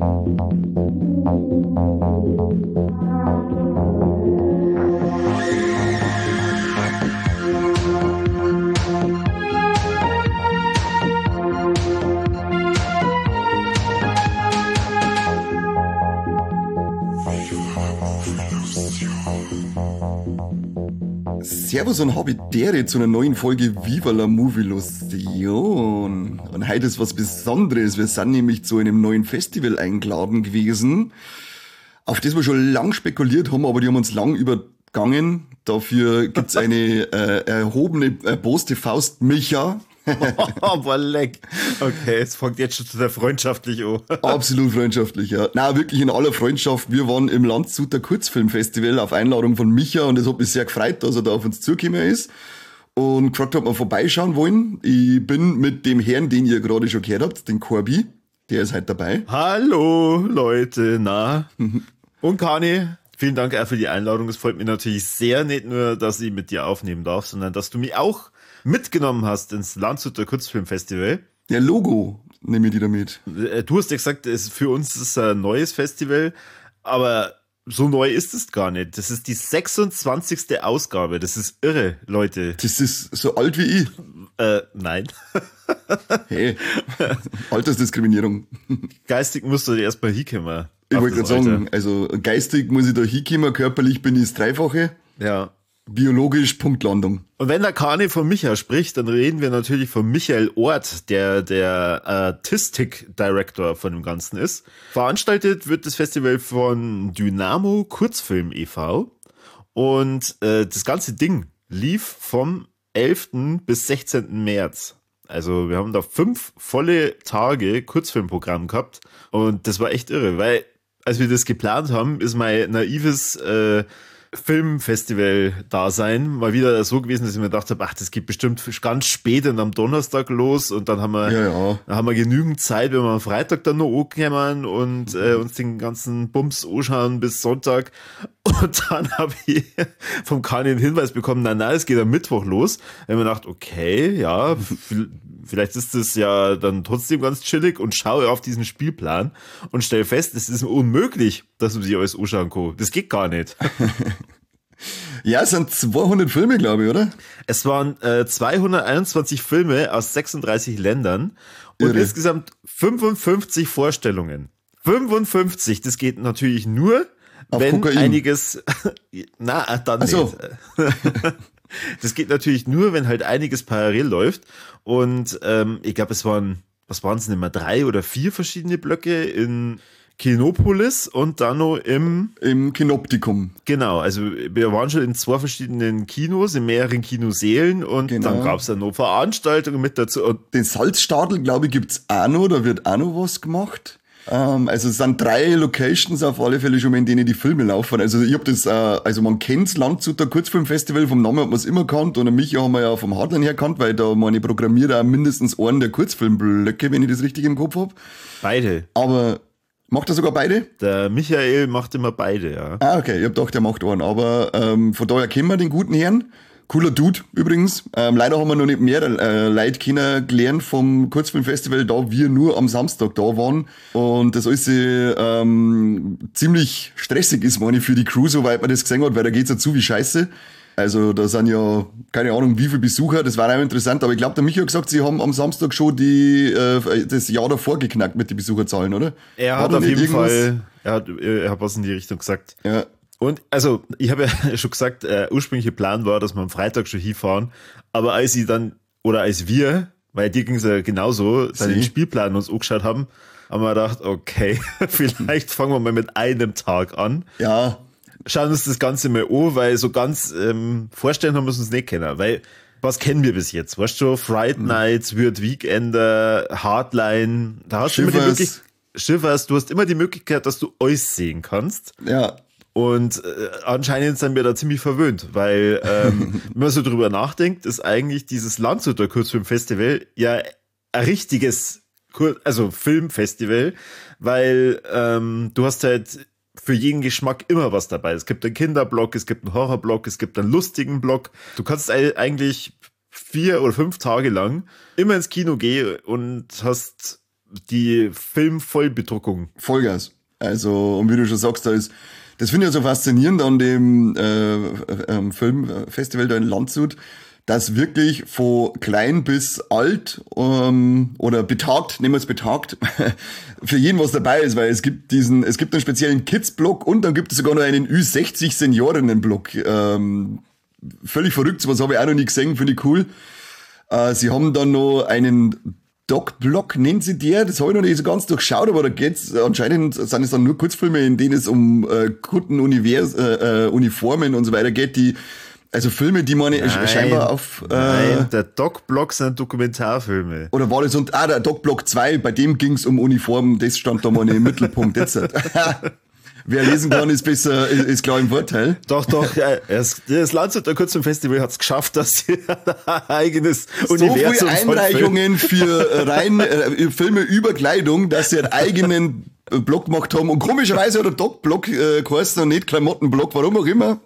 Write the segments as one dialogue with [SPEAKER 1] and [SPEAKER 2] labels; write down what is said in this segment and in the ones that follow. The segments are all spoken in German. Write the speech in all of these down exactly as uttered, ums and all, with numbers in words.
[SPEAKER 1] Servus und Habitäre zu einer neuen Folge Viva la Movilusion. Und heute ist was Besonderes. Wir sind nämlich zu einem neuen Festival eingeladen gewesen, auf das wir schon lang spekuliert haben, aber die haben uns lang übergangen. Dafür gibt's eine äh, erhobene, erboste Faust Micha.
[SPEAKER 2] Aber leck. Okay, es fängt jetzt schon total freundschaftlich an.
[SPEAKER 1] Absolut freundschaftlich, ja. Na, wirklich in aller Freundschaft. Wir waren im Landshuter Kurzfilmfestival auf Einladung von Micha und es hat mich sehr gefreut, dass er da auf uns zugekommen ist und gefragt hat, ob wir vorbeischauen wollen. Ich bin mit dem Herrn, den ihr gerade schon gehört habt, den Corby, der ist heute dabei.
[SPEAKER 2] Hallo, Leute, na. Und Kani, vielen Dank auch für die Einladung. Es freut mich natürlich sehr, nicht nur, dass ich mit dir aufnehmen darf, sondern dass du mich auch mitgenommen hast ins Landshuter Kurzfilmfestival.
[SPEAKER 1] Der Logo nehme ich dir damit.
[SPEAKER 2] Du hast ja gesagt, es, für uns ist ein neues Festival, aber so neu ist es gar nicht. Das ist die sechsundzwanzigste Ausgabe. Das ist irre, Leute.
[SPEAKER 1] Das ist so alt wie ich.
[SPEAKER 2] Äh, nein.
[SPEAKER 1] Hey, Altersdiskriminierung.
[SPEAKER 2] Geistig musst du dir erstmal hinkommen.
[SPEAKER 1] Ich wollte gerade sagen, also geistig muss ich da hinkommen, körperlich bin ich das Dreifache.
[SPEAKER 2] Ja.
[SPEAKER 1] Biologisch Punktlandung.
[SPEAKER 2] Und wenn der Kani von Micha spricht, dann reden wir natürlich von Michael Ort, der der Artistic Director von dem Ganzen ist. Veranstaltet wird das Festival von Dynamo Kurzfilm e V und äh, das ganze Ding lief vom elften bis sechzehnten März. Also wir haben da fünf volle Tage Kurzfilmprogramm gehabt und das war echt irre, weil als wir das geplant haben, ist mein naives äh, Filmfestival-Dasein mal wieder so gewesen, dass ich mir gedacht habe, ach, das geht bestimmt ganz spät und am Donnerstag los und dann haben wir,
[SPEAKER 1] ja, ja.
[SPEAKER 2] Dann haben wir genügend Zeit, wenn wir am Freitag dann noch ankommen und äh, uns den ganzen Bums anschauen bis Sonntag. Und dann habe ich vom Kani einen Hinweis bekommen, nein, nein, es geht am Mittwoch los. Da haben wir gedacht, okay, ja, vielleicht ist das ja dann trotzdem ganz chillig und schaue auf diesen Spielplan und stelle fest, es ist unmöglich, dass man sich alles anschauen kann. Das geht gar nicht.
[SPEAKER 1] Ja, es sind zweihundert Filme, glaube ich, oder?
[SPEAKER 2] Es waren äh, zweihunderteinundzwanzig Filme aus sechsunddreißig Ländern und
[SPEAKER 1] Irre.
[SPEAKER 2] Insgesamt fünfundfünfzig Vorstellungen. fünfundfünfzig, das geht natürlich nur,
[SPEAKER 1] auf
[SPEAKER 2] wenn
[SPEAKER 1] Kokain.
[SPEAKER 2] Einiges, na, dann
[SPEAKER 1] Ach so.
[SPEAKER 2] nicht. Das geht natürlich nur, wenn halt einiges parallel läuft. Und ähm, ich glaube, es waren, was waren es denn immer, drei oder vier verschiedene Blöcke in Kinopolis und dann noch im...
[SPEAKER 1] Im Kinoptikum.
[SPEAKER 2] Genau, also wir waren schon in zwei verschiedenen Kinos, in mehreren Kinosälen und
[SPEAKER 1] Genau.
[SPEAKER 2] dann gab es dann noch Veranstaltungen mit dazu. Und
[SPEAKER 1] Den Salzstadel, glaube ich, gibt's auch noch, da wird auch noch was gemacht. Ähm, also es sind drei Locations auf alle Fälle schon mal, in denen die Filme laufen. Also ich hab das, äh, also man kennt's, Landshuter Kurzfilmfestival, vom Namen hat man es immer kannt und mich haben wir ja vom Hardline her kannt, weil da meine programmiere auch mindestens einen der Kurzfilmblöcke, wenn ich das richtig im Kopf hab.
[SPEAKER 2] beide.
[SPEAKER 1] Aber macht er sogar beide?
[SPEAKER 2] Der Michael macht immer beide, ja.
[SPEAKER 1] Ah, okay, ich hab gedacht, der macht einen. Aber ähm, von daher kennen wir den guten Herrn. Cooler Dude übrigens. Ähm, leider haben wir noch nicht mehr äh, Leute kennengelernt vom Kurzfilmfestival, da wir nur am Samstag da waren. Und das alles ähm, ziemlich stressig ist, meine ich, für die Crew, soweit man das gesehen hat, weil da geht's ja zu wie Scheiße. Also da sind ja, keine Ahnung, wie viele Besucher, das war auch interessant. Aber ich glaube, der Michael hat gesagt, sie haben am Samstag schon die äh, das Jahr davor geknackt mit den Besucherzahlen, oder?
[SPEAKER 2] Er hat,
[SPEAKER 1] Hat er
[SPEAKER 2] auf
[SPEAKER 1] nicht
[SPEAKER 2] jeden
[SPEAKER 1] irgendwas-
[SPEAKER 2] Fall, er hat, er hat was in die Richtung gesagt.
[SPEAKER 1] Ja.
[SPEAKER 2] Und also, ich habe ja schon gesagt, der ursprüngliche Plan war, dass wir am Freitag schon hinfahren. Aber als ich dann, oder als wir, weil dir ging es ja genauso, dann
[SPEAKER 1] Sie?
[SPEAKER 2] den Spielplan uns angeschaut haben, haben wir gedacht, okay, vielleicht fangen wir mal mit einem Tag an.
[SPEAKER 1] Ja,
[SPEAKER 2] Schauen uns das Ganze mal an, weil so ganz ähm, vorstellen haben wir es uns nicht kennen. Weil, was kennen wir bis jetzt? Weißt du, Friday Nights, Weird Weekender, Hardline, da hast du immer die
[SPEAKER 1] Schiffers.
[SPEAKER 2] Möglichkeit, Schiffers, du hast immer die Möglichkeit, dass du alles sehen kannst.
[SPEAKER 1] ja.
[SPEAKER 2] Und äh, anscheinend sind wir da ziemlich verwöhnt, weil, ähm, wenn man so drüber nachdenkt, ist eigentlich dieses Landshuter Kurzfilmfestival ja ein richtiges, Kur- also Filmfestival, weil ähm, du hast halt für jeden Geschmack immer was dabei. Es gibt einen Kinderblock, es gibt einen Horrorblock, es gibt einen lustigen Block. Du kannst ei- eigentlich vier oder fünf Tage lang immer ins Kino gehen und hast die Filmvollbedruckung.
[SPEAKER 1] Vollgas. Also, und wie du schon sagst, da ist, das finde ich ja so faszinierend an dem äh, äh, Filmfestival da in Landshut, dass wirklich von klein bis alt ähm, oder betagt, nehmen wir es betagt, für jeden was dabei ist, weil es gibt diesen, es gibt einen speziellen Kids-Block und dann gibt es sogar noch einen Ü sechzig Seniorinnen-Block. Ähm, völlig verrückt, sowas habe ich auch noch nie gesehen, finde ich cool. Äh, sie haben dann noch einen Doc-Block, nennt sie der, das habe ich noch nicht so ganz durchschaut, aber da geht's, anscheinend sind es dann nur Kurzfilme, in denen es um äh, Kundenunivers, äh, äh, Uniformen und so weiter geht, die, also Filme, die man nein, scheinbar auf... Äh,
[SPEAKER 2] nein, der Doc-Block sind Dokumentarfilme.
[SPEAKER 1] Oder war das, und ah, der Doc-Block zwei, bei dem ging's um Uniformen, das stand da mal im Mittelpunkt jetzt. Wer lesen kann, ist besser, ist, ist klar im Vorteil.
[SPEAKER 2] Doch, doch, ja, das, das Landshuter Kurzfilmfestival hat es geschafft, dass sie ein eigenes so Universum...
[SPEAKER 1] So viele Einreichungen für rein äh, Filme über Kleidung, dass sie einen eigenen Block gemacht haben. Und komischerweise hat der Doc-Block äh, geheißen und nicht Klamottenblock, warum auch immer.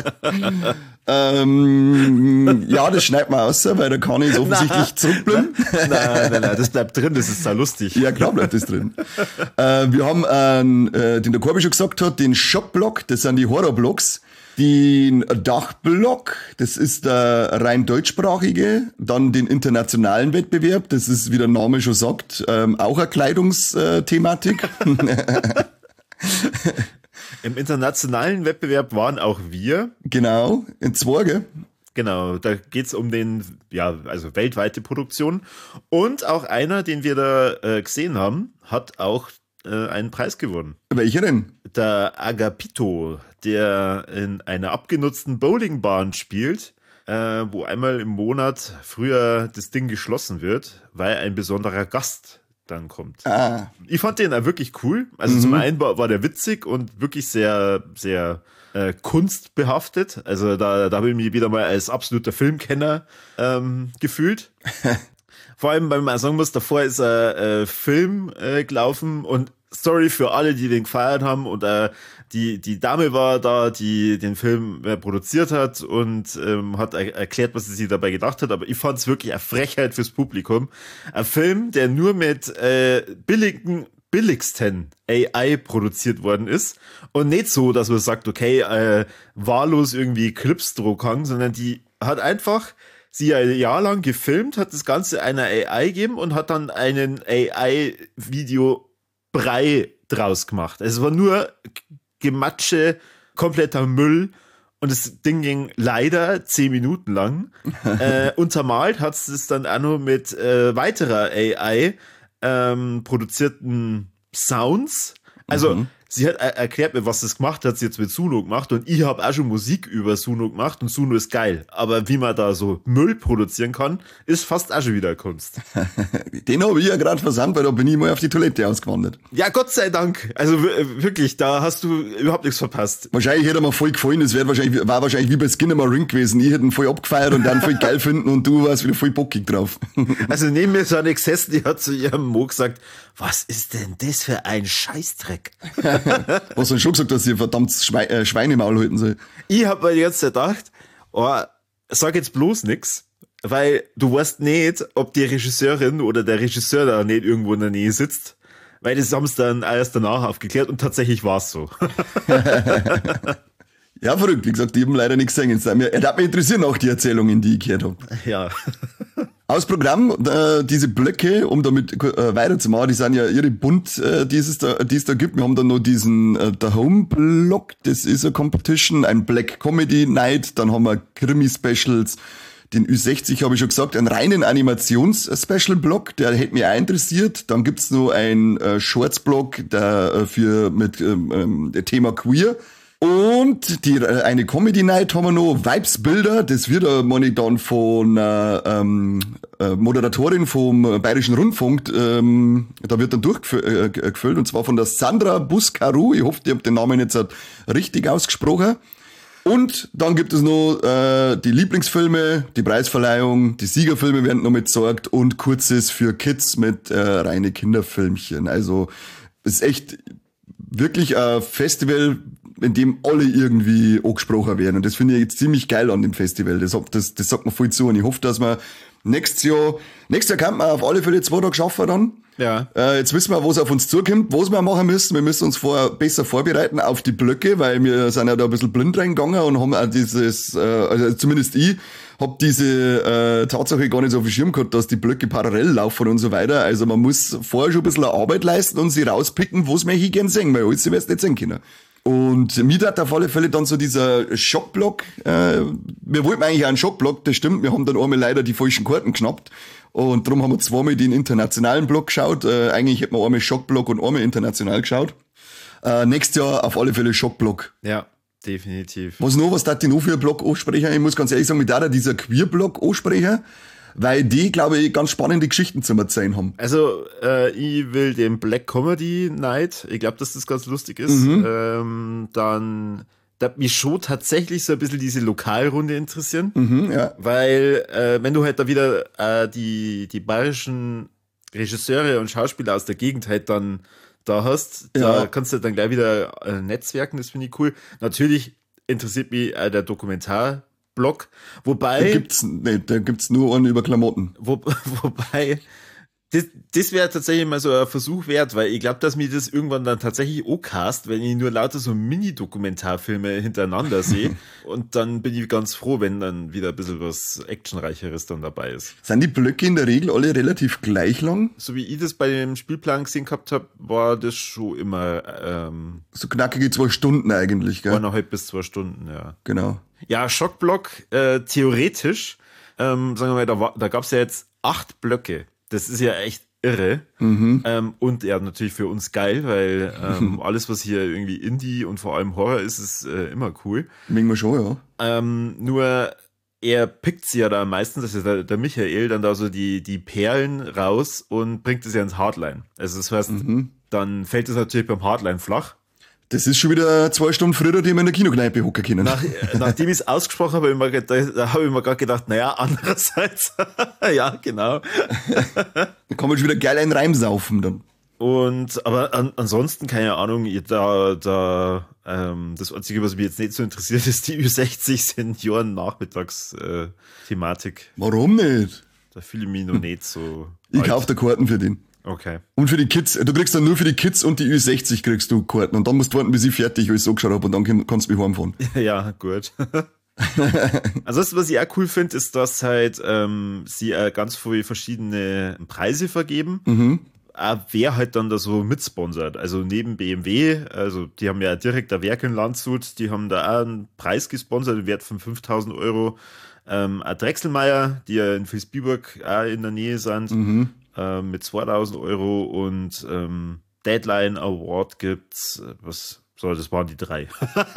[SPEAKER 1] ähm, ja, das schneidet man aus, weil da kann ich es offensichtlich nein, zurückbleiben.
[SPEAKER 2] Nein, nein, nein, das bleibt drin, das ist sehr lustig.
[SPEAKER 1] Ja, klar bleibt das drin. äh, wir haben, einen, äh, den der Korbi schon gesagt hat, den Schockblock, das sind die Horrorblocks. Den Dachblock, das ist der rein deutschsprachige, dann den internationalen Wettbewerb, das ist, wie der Name schon sagt, ähm, auch eine Kleidungsthematik.
[SPEAKER 2] Im internationalen Wettbewerb waren auch wir.
[SPEAKER 1] Genau, in zwei, gell?
[SPEAKER 2] Genau, da geht's um den, ja, also weltweite Produktion. Und auch einer, den wir da äh, gesehen haben, hat auch äh, einen Preis gewonnen.
[SPEAKER 1] Welcher denn?
[SPEAKER 2] Der Agapito, der in einer abgenutzten Bowlingbahn spielt, äh, wo einmal im Monat früher das Ding geschlossen wird, weil ein besonderer Gast dann kommt.
[SPEAKER 1] Ah.
[SPEAKER 2] Ich fand den auch wirklich cool. Also mhm. zum einen war, war der witzig und wirklich sehr, sehr äh, kunstbehaftet. Also da, da habe ich mich wieder mal als absoluter Filmkenner ähm, gefühlt. Vor allem, weil man sagen muss, davor ist ein äh, Film äh, gelaufen und sorry für alle, die den gefeiert haben und äh, die die Dame war da, die den Film äh, produziert hat und ähm, hat er- erklärt, was sie sich dabei gedacht hat, aber ich fand es wirklich eine Frechheit fürs Publikum. Ein Film, der nur mit äh, billigen, billigsten A I produziert worden ist und nicht so, dass man sagt, okay, äh, wahllos irgendwie Clips drucken, sondern die hat einfach sie ein Jahr lang gefilmt, hat das Ganze einer A I gegeben und hat dann einen A I-Video-Brei draus gemacht. Also es war nur Gematsche, kompletter Müll und das Ding ging leider zehn Minuten lang. äh, untermalt hat es dann auch noch mit äh, weiterer A I ähm, produzierten Sounds. Also mhm. sie hat er- erklärt mir, was das gemacht hat, sie jetzt mit Suno gemacht und ich habe auch schon Musik über Suno gemacht und Suno ist geil. Aber wie man da so Müll produzieren kann, ist fast auch schon wieder Kunst.
[SPEAKER 1] Den habe ich ja gerade versandt, weil da bin ich mal auf die Toilette ausgewandert.
[SPEAKER 2] Ja, Gott sei Dank. Also w- wirklich, da hast du überhaupt nichts verpasst.
[SPEAKER 1] Wahrscheinlich hätte er mir voll gefallen, das wäre wahrscheinlich, war wahrscheinlich wie bei Skinner Ring gewesen. Ich hätte ihn voll abgefeiert und dann voll geil finden und du warst wieder voll bockig drauf.
[SPEAKER 2] Also neben mir so eine gesessen, die hat zu ihrem Mo gesagt, was ist denn das für ein Scheißdreck?
[SPEAKER 1] Was du schon gesagt, dass ihr verdammt Schwein, äh, Schweinemaul halten soll.
[SPEAKER 2] Ich hab mir jetzt gedacht, oh, sag jetzt bloß nix, weil du weißt nicht, ob die Regisseurin oder der Regisseur da nicht irgendwo in der Nähe sitzt, weil das haben sie dann erst danach aufgeklärt und tatsächlich war's so.
[SPEAKER 1] Ja, verrückt. Wie gesagt, ich habe leider nichts gesehen. Es hat mich interessieren auch die Erzählungen, die ich gehört habe.
[SPEAKER 2] Ja.
[SPEAKER 1] Aus Programm, äh, diese Blöcke, um damit äh, weiterzumachen, die sind ja irre bunt, äh, die, es da, die es da gibt. Wir haben dann noch diesen äh, The Home Block, das ist eine Competition, ein Black Comedy Night, dann haben wir Krimi-Specials, den Ü sechzig habe ich schon gesagt, einen reinen Animations-Special-Block, der hätte mich auch interessiert. Dann gibt's noch einen äh, Shorts-Block, der äh, für mit ähm, ähm, der Thema Queer. Und die, äh, eine Comedy Night haben wir noch, Vibes-Bilder, das wird äh, meine ich dann von äh, ähm, äh, Moderatorin vom Bayerischen Rundfunk, ähm, da wird dann durchgefüllt, äh, gefüllt, und zwar von der Sandra Buscaru, ich hoffe, ich habe den Namen jetzt richtig ausgesprochen. Und dann gibt es noch äh, die Lieblingsfilme, die Preisverleihung, die Siegerfilme werden noch mitgesorgt und Kurzes für Kids mit äh, reine Kinderfilmchen. Also es ist echt wirklich ein Festival, in dem alle irgendwie angesprochen werden. Und das finde ich jetzt ziemlich geil an dem Festival. Das, das, das sagt mir voll zu. Und ich hoffe, dass wir nächstes Jahr, nächstes Jahr kann man auf alle Fälle zwei Tage schaffen dann.
[SPEAKER 2] Ja.
[SPEAKER 1] Äh, jetzt wissen wir, was auf uns zukommt, was wir machen müssen. Wir müssen uns vorher besser vorbereiten auf die Blöcke, weil wir sind ja da ein bisschen blind reingegangen und haben auch dieses, äh, also zumindest ich, hab diese äh, Tatsache gar nicht so auf dem Schirm gehabt, dass die Blöcke parallel laufen und so weiter. Also man muss vorher schon ein bisschen Arbeit leisten und sie rauspicken, was wir hier gern sehen, weil alles wirst nicht sehen können. Und mir hat auf alle Fälle dann so dieser Schockblock, äh, wir wollten eigentlich auch einen Schockblock, das stimmt, wir haben dann einmal leider die falschen Karten geschnappt und darum haben wir zweimal den internationalen Block geschaut, äh, eigentlich hätten wir einmal Schockblock und einmal international geschaut. Äh, nächstes Jahr auf alle Fälle Schockblock.
[SPEAKER 2] Ja, definitiv.
[SPEAKER 1] Was noch, was darf ich noch für einen Block ansprechen? Ich muss ganz ehrlich sagen, mit der dieser Queer-Block ansprechen, weil die, glaube ich, ganz spannende Geschichten zu erzählen haben.
[SPEAKER 2] Also, äh, ich will den Black Comedy Night. Ich glaube, dass das ganz lustig ist. Mhm. Ähm, dann, da hat mich schon tatsächlich so ein bisschen diese Lokalrunde interessieren.
[SPEAKER 1] Mhm, ja.
[SPEAKER 2] Weil, äh, wenn du halt da wieder äh, die, die bayerischen Regisseure und Schauspieler aus der Gegend halt dann da hast, ja. Da kannst du dann gleich wieder äh, netzwerken, das finde ich cool. Natürlich interessiert mich äh, der Dokumentar Blog, wobei...
[SPEAKER 1] Da gibt's nicht, da gibt's nur einen über Klamotten.
[SPEAKER 2] Wo, wobei, das, das wäre tatsächlich mal so ein Versuch wert, weil ich glaube, dass mir das irgendwann dann tatsächlich auch cast, wenn ich nur lauter so Mini-Dokumentarfilme hintereinander sehe. Und dann bin ich ganz froh, wenn dann wieder ein bisschen was Actionreicheres dann dabei ist.
[SPEAKER 1] Sind die Blöcke in der Regel alle relativ gleich lang?
[SPEAKER 2] So wie ich das bei dem Spielplan gesehen gehabt habe, war das schon immer... Ähm,
[SPEAKER 1] so knackige zwei Stunden eigentlich, gell?
[SPEAKER 2] Eineinhalb bis zwei Stunden, ja.
[SPEAKER 1] Genau.
[SPEAKER 2] Ja, Schockblock, äh, theoretisch, ähm, sagen wir mal, da, war, da gab es ja jetzt acht Blöcke. Das ist ja echt irre.
[SPEAKER 1] Mhm.
[SPEAKER 2] Ähm, und ja, natürlich für uns geil, weil ähm, alles, was hier irgendwie Indie und vor allem Horror ist, ist äh, immer cool.
[SPEAKER 1] Mögen wir schon, ja.
[SPEAKER 2] Ähm, nur er pickt sie ja da meistens, das ist der, der Michael, dann da so die, die Perlen raus und bringt es ja ins Hardline. Also das heißt, mhm. dann fällt es natürlich beim Hardline flach.
[SPEAKER 1] Das ist schon wieder zwei Stunden früher, die wir in der Kinokneipe hocken können.
[SPEAKER 2] Nach, nachdem ich es ausgesprochen habe, habe ich mir, hab ich mir gerade gedacht, naja, andererseits, ja, genau.
[SPEAKER 1] Da kann man schon wieder geil einen Reim saufen dann. Und,
[SPEAKER 2] aber an, ansonsten, keine Ahnung, da, da, ähm, das Einzige, was mich jetzt nicht so interessiert, ist die Ü sechzig Senioren-Nachmittags-Thematik. Äh,
[SPEAKER 1] Warum nicht?
[SPEAKER 2] Da fühle ich mich noch nicht so.
[SPEAKER 1] Ich kaufe dir Karten für den.
[SPEAKER 2] Okay.
[SPEAKER 1] Und für die Kids, du kriegst dann nur für die Kids und die Ü sechzig kriegst du Karten. Und dann musst du warten, bis ich fertig alles angeschaut habe und dann kannst du mich heimfahren.
[SPEAKER 2] Ja, gut. Ansonsten, was ich auch cool finde, ist, dass halt ähm, sie äh, ganz viele verschiedene Preise vergeben.
[SPEAKER 1] Mhm.
[SPEAKER 2] Auch wer halt dann da so mitsponsert. Also neben B M W, also die haben ja direkt ein Werk in Landshut, die haben da auch einen Preis gesponsert, im Wert von fünftausend Euro. Ähm, auch Drechselmeier, die ja in Vilsbiburg auch in der Nähe sind.
[SPEAKER 1] Mhm.
[SPEAKER 2] Mit zweitausend Euro und ähm, Deadline Award gibt's, was, so, das waren die drei.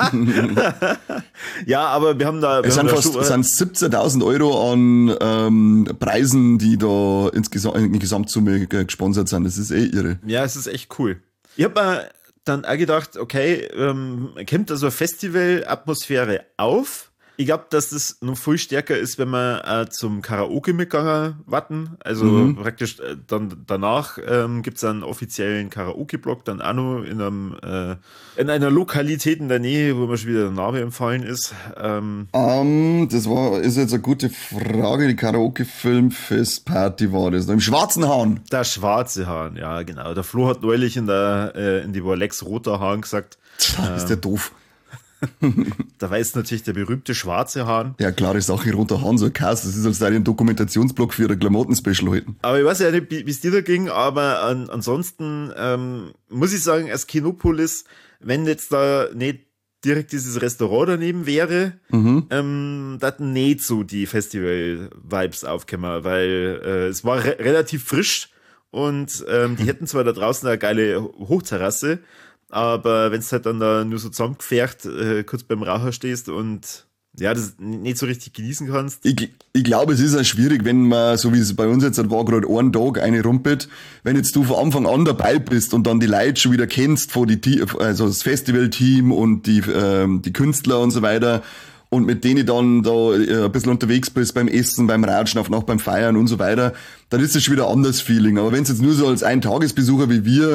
[SPEAKER 2] Ja, aber wir haben da... Wir
[SPEAKER 1] es
[SPEAKER 2] haben
[SPEAKER 1] sind
[SPEAKER 2] da
[SPEAKER 1] fast
[SPEAKER 2] schon,
[SPEAKER 1] sind siebzehntausend Euro an ähm, Preisen, die da insgesamt in die Gesamtsumme gesponsert sind. Das ist eh irre.
[SPEAKER 2] Ja, es ist echt cool. Ich habe mir dann auch gedacht, okay, ähm, kommt da so eine Festival-Atmosphäre auf? Ich glaube, dass das noch viel stärker ist, wenn wir äh, zum Karaoke mitgegangen warten. Also mhm. praktisch äh, dann danach ähm, gibt es einen offiziellen Karaoke-Block, dann auch noch in, einem, äh, in einer Lokalität in der Nähe, wo mir schon wieder der Name empfallen ist. Ähm,
[SPEAKER 1] um, das war ist jetzt eine gute Frage. Die Karaoke-Filmfestparty war das. Im Schwarzen Hahn.
[SPEAKER 2] Der Schwarze Hahn, ja genau. Der Flo hat neulich in der äh, in die Lex Roter Hahn gesagt.
[SPEAKER 1] Da ist der doof.
[SPEAKER 2] Da weiß natürlich der berühmte Schwarze Hahn.
[SPEAKER 1] Ja, klare Sache, Roter Hahn, so ein Cast, das ist als ein Dokumentationsblock für ein Klamotten-Special heute.
[SPEAKER 2] Aber ich weiß ja nicht, wie es dir da ging, aber an, ansonsten ähm, muss ich sagen, als Kinopolis, wenn jetzt da nicht direkt dieses Restaurant daneben wäre,
[SPEAKER 1] mhm.
[SPEAKER 2] ähm, da hatten nicht so die Festival-Vibes aufgekommen, weil äh, es war re- relativ frisch und ähm, die hätten zwar da draußen eine geile Hochterrasse, aber wenn du halt dann da nur so zusammengefährt äh, kurz beim Raucher stehst und ja, das nicht so richtig genießen kannst.
[SPEAKER 1] Ich, ich glaube, es ist auch schwierig, wenn man, so wie es bei uns jetzt war, gerade einen Tag eine rumpelt, wenn jetzt du von Anfang an dabei bist und dann die Leute schon wieder kennst, von die, also das Festivalteam und die, ähm, die Künstler und so weiter, und mit denen dann da ein bisschen unterwegs bist beim Essen, beim Ratschen, auf Nacht beim Feiern und so weiter, dann ist es schon wieder ein anderes Feeling. Aber wenn es jetzt nur so als Ein-Tagesbesucher wie wir,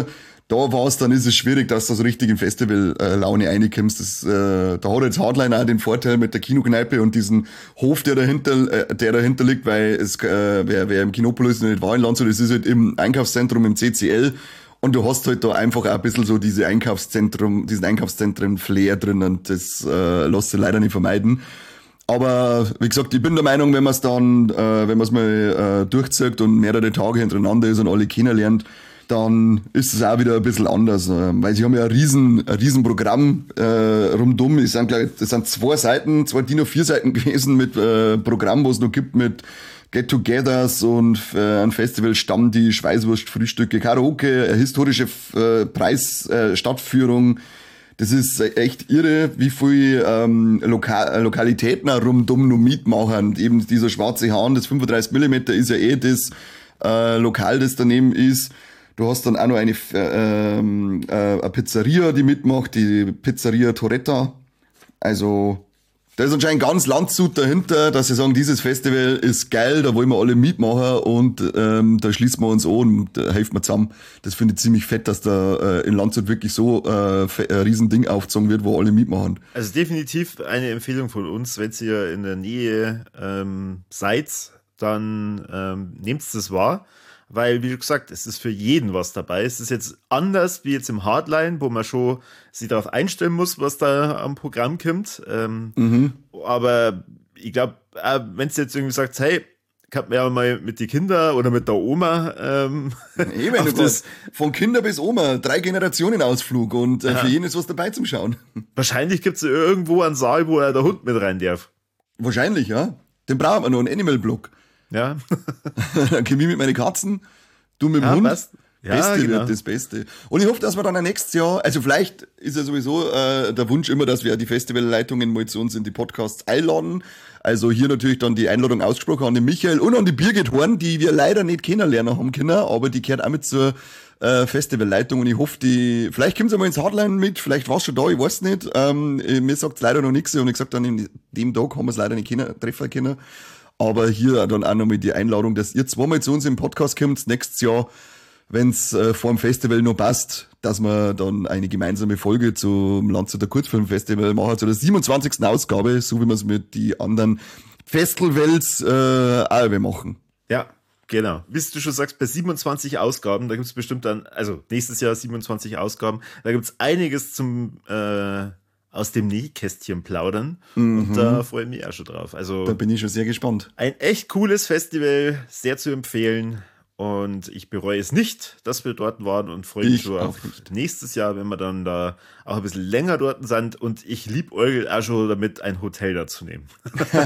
[SPEAKER 1] Da war's, dann ist es schwierig, dass du so richtig in Festival-Laune reinkommst. Das, äh, da hat jetzt Hardline auch den Vorteil mit der Kinokneipe und diesen Hof, der dahinter, äh, der dahinter liegt, weil es, äh, wer, wer im Kinopolis noch nicht war in Landshut, das ist halt im Einkaufszentrum im C C L und du hast halt da einfach auch ein bisschen so diese Einkaufszentrum, diesen Einkaufszentren-Flair drin und das äh, lässt sich leider nicht vermeiden. Aber wie gesagt, ich bin der Meinung, wenn man es dann, äh, wenn man es mal äh, durchzieht und mehrere Tage hintereinander ist und alle kennenlernt, dann ist es auch wieder ein bisschen anders, weil sie haben ja ein riesen, ein riesen Programm äh, rundum. Es sind, glaub ich, das sind zwei Seiten, zwei D I N A vier Seiten gewesen mit äh, Programm, was es noch gibt mit Get-Togethers und äh, ein Festival Stammtisch, Weißwurst, Frühstücke, Karaoke, eine historische äh, Preis, äh, Stadtführung. Das ist echt irre, wie viel ähm, Loka- Lokalitäten auch rundum noch mitmachen. Und eben dieser schwarze Hahn, das fünfunddreißig Millimeter ist ja eh das äh, Lokal, das daneben ist. Du hast dann auch noch eine, äh, äh, eine Pizzeria, die mitmacht, die Pizzeria Toretta. Also, da ist anscheinend ganz Landshut dahinter, dass sie sagen, dieses Festival ist geil, da wollen wir alle mitmachen und ähm, da schließen wir uns an und da helfen wir zusammen. Das finde ich ziemlich fett, dass da äh, in Landshut wirklich so äh, ein Riesending aufgezogen wird, wo alle mitmachen.
[SPEAKER 2] Also definitiv eine Empfehlung von uns, wenn ihr in der Nähe ähm, seid, dann ähm, nehmt das wahr. Weil, wie du gesagt, es ist für jeden was dabei. Es ist jetzt anders wie jetzt im Hardline, wo man schon sich darauf einstellen muss, was da am Programm kommt. Ähm, mhm. Aber ich glaube, wenn es jetzt irgendwie sagt, hey, kann man ja mal mit den Kindern oder mit der Oma ähm,
[SPEAKER 1] hey, wenn du das von Kinder bis Oma, drei Generationen Ausflug und äh, für jeden ist was dabei zum Schauen.
[SPEAKER 2] Wahrscheinlich gibt es irgendwo einen Saal, wo der Hund mit rein darf.
[SPEAKER 1] Wahrscheinlich, ja. Den brauchen wir noch, einen Animal-Block.
[SPEAKER 2] Ja.
[SPEAKER 1] Dann komme ich mit meinen Katzen, du mit dem
[SPEAKER 2] ja,
[SPEAKER 1] Hund.
[SPEAKER 2] Passt. Ja,
[SPEAKER 1] Beste
[SPEAKER 2] genau.
[SPEAKER 1] wird das Beste. Und ich hoffe, dass wir dann ein nächstes Jahr, also vielleicht ist ja sowieso äh, der Wunsch immer, dass wir die Festivalleitungen mal zu uns in die Podcasts einladen. Also hier natürlich dann die Einladung ausgesprochen an den Michael und an die Birgit Horn, die wir leider nicht kennenlernen haben können, aber die gehört auch mit zur äh, Festivalleitung und ich hoffe, die, vielleicht kommen sie mal ins Hardline mit, vielleicht war es schon da, ich weiß nicht. Ähm, mir sagt es leider noch nichts und ich gesagt dann in dem Tag haben wir es leider nicht können, treffen können. Aber hier dann auch nochmal die Einladung, dass ihr zweimal zu uns im Podcast kommt, nächstes Jahr, wenn es äh, vor dem Festival noch passt, dass wir dann eine gemeinsame Folge zum Landshuter Kurzfilmfestival machen, zu der siebenundzwanzigsten Ausgabe, so wie wir es mit die anderen Festivals äh, auch machen.
[SPEAKER 2] Ja, genau. Wie du schon sagst, bei siebenundzwanzig Ausgaben, da gibt es bestimmt dann, also nächstes Jahr siebenundzwanzig Ausgaben, da gibt es einiges zum äh, aus dem Nähkästchen plaudern. Mhm. Und da freue ich mich auch schon drauf. Also,
[SPEAKER 1] da bin ich schon sehr gespannt.
[SPEAKER 2] Ein echt cooles Festival, sehr zu empfehlen. Und ich bereue es nicht, dass wir dort waren und freue mich schon auf nächstes Jahr, wenn wir dann da auch ein bisschen länger dort sind. Und ich liebäugel auch schon damit, ein Hotel da zu nehmen.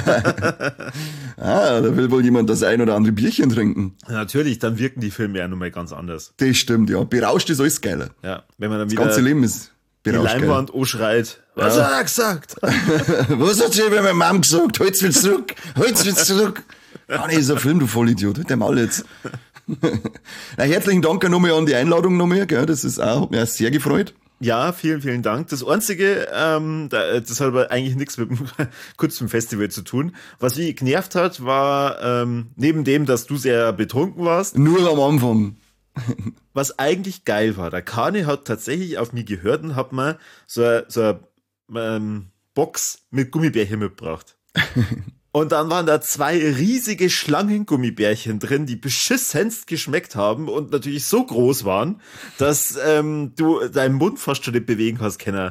[SPEAKER 1] Ah, da will wohl jemand das ein oder andere Bierchen trinken.
[SPEAKER 2] Natürlich, dann wirken die Filme ja nun mal ganz anders.
[SPEAKER 1] Das stimmt, ja. Berauscht ist alles geiler.
[SPEAKER 2] Ja, wenn man dann
[SPEAKER 1] das
[SPEAKER 2] wieder
[SPEAKER 1] ganze Leben ist
[SPEAKER 2] die Leinwand anschreit. Was ja. hat er gesagt?
[SPEAKER 1] Was hat sie bei meiner Mom gesagt? Halt's wieder zurück, halt's wieder zurück. Ah, nee, ist ein Film, du Vollidiot. Halt der Maul jetzt. Na, herzlichen Dank nochmal an die Einladung nochmal, gell? Das ist auch, hat mich auch sehr gefreut.
[SPEAKER 2] Ja, vielen, vielen Dank. Das Einzige, ähm, das hat aber eigentlich nichts mit dem Kurzfilmfestival zu tun. Was mich genervt hat, war, ähm, neben dem, dass du sehr betrunken warst.
[SPEAKER 1] Nur am Anfang.
[SPEAKER 2] Was eigentlich geil war, der Kani hat tatsächlich auf mich gehört und hat mir so eine, so eine ähm, Box mit Gummibärchen mitgebracht. Und dann waren da zwei riesige Schlangengummibärchen drin, die beschissenst geschmeckt haben und natürlich so groß waren, dass ähm, du deinen Mund fast schon nicht bewegen hast, Kenner.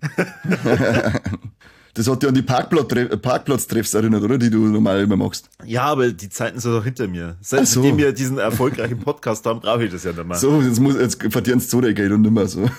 [SPEAKER 1] Das hat dich an die Parkplatz- Parkplatztreffs erinnert, oder? Die du normal immer machst.
[SPEAKER 2] Ja, aber die Zeiten sind doch hinter mir. Seitdem
[SPEAKER 1] so.
[SPEAKER 2] wir diesen erfolgreichen Podcast haben, brauche ich das ja nicht mehr.
[SPEAKER 1] So, jetzt, muss, jetzt verdienen sie so Geld und nicht mehr so.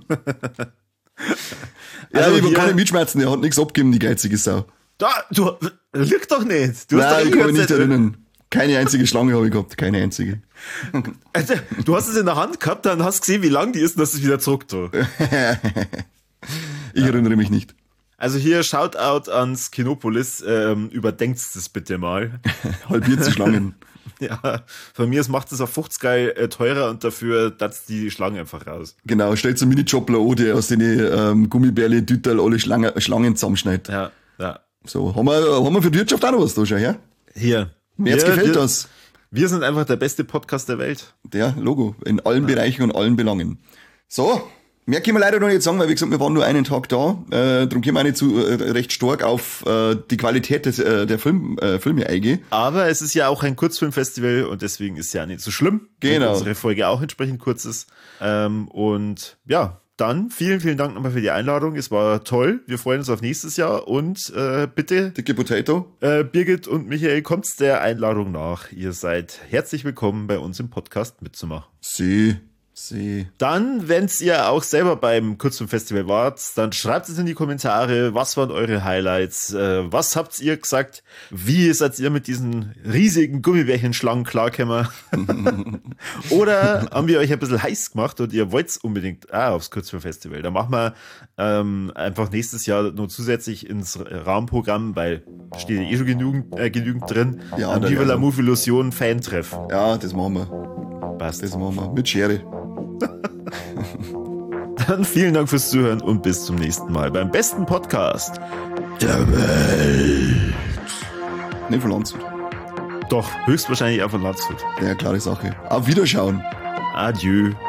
[SPEAKER 1] Ja, also ich kann nicht mitschmerzen, er hat nichts abgegeben, die geizige Sau.
[SPEAKER 2] Da, du, lüg doch nicht. Du
[SPEAKER 1] Nein,
[SPEAKER 2] hast doch
[SPEAKER 1] ich kann mich nicht erinnern. Keine einzige Schlange habe ich gehabt, keine einzige.
[SPEAKER 2] Also, du hast es in der Hand gehabt, dann hast du gesehen, wie lang die ist und hast es wieder zurück.
[SPEAKER 1] Ich ja. erinnere mich nicht.
[SPEAKER 2] Also hier Shoutout ans Kinopolis, ähm, überdenkt das bitte mal.
[SPEAKER 1] Halbiert die Schlangen.
[SPEAKER 2] Ja, von mir aus macht es auf fünfzig Geil äh, teurer und dafür datzt die Schlangen einfach raus.
[SPEAKER 1] Genau, stellt so einen Mini-Jobler an, der aus den ähm, Gummibärle, Dütterl alle Schlangen, Schlangen zusammenschneidet.
[SPEAKER 2] Ja, ja.
[SPEAKER 1] So, haben wir, haben wir für die Wirtschaft auch noch was da schon, ja?
[SPEAKER 2] Hier.
[SPEAKER 1] Mir jetzt gefällt
[SPEAKER 2] wir,
[SPEAKER 1] das.
[SPEAKER 2] Wir sind einfach der beste Podcast der Welt.
[SPEAKER 1] Der Logo, in allen ja. Bereichen und allen Belangen. So, mehr können wir leider noch nicht sagen, weil wie gesagt, wir waren nur einen Tag da. Äh, darum können wir auch nicht zu äh, recht stark auf äh, die Qualität des, äh, der Film, äh, Filme eingehen.
[SPEAKER 2] Aber es ist ja auch ein Kurzfilmfestival und deswegen ist ja nicht so schlimm,
[SPEAKER 1] genau,
[SPEAKER 2] wenn unsere Folge auch entsprechend kurz ist. Ähm, und ja, dann vielen, vielen Dank nochmal für die Einladung. Es war toll. Wir freuen uns auf nächstes Jahr und äh, bitte,
[SPEAKER 1] Dicke Potato.
[SPEAKER 2] Äh, Birgit und Michael, kommt der Einladung nach. Ihr seid herzlich willkommen, bei uns im Podcast mitzumachen.
[SPEAKER 1] Sie, sie.
[SPEAKER 2] Dann, wenn ihr auch selber beim Kurzfilmfestival wart, dann schreibt es in die Kommentare, was waren eure Highlights, äh, was habt ihr gesagt, wie seid ihr mit diesen riesigen Gummibärchenschlangen klargekommen? Oder haben wir euch ein bisschen heiß gemacht und ihr wollt unbedingt ah, aufs Kurzfilmfestival? Da machen wir ähm, einfach nächstes Jahr nur zusätzlich ins Rahmenprogramm, weil steht ja eh schon genügend, äh, genügend drin,
[SPEAKER 1] Ja,
[SPEAKER 2] ein
[SPEAKER 1] da-
[SPEAKER 2] Viva
[SPEAKER 1] ja.
[SPEAKER 2] la Move Illusion Fan-Treff.
[SPEAKER 1] Ja, das machen wir.
[SPEAKER 2] Passt.
[SPEAKER 1] Das machen wir. Mit Schere.
[SPEAKER 2] Dann vielen Dank fürs Zuhören und bis zum nächsten Mal beim besten Podcast der Welt.
[SPEAKER 1] Nicht von Landshut.
[SPEAKER 2] Doch, höchstwahrscheinlich auch von Landshut.
[SPEAKER 1] Ja, klare Sache. Auf Wiederschauen.
[SPEAKER 2] Adieu.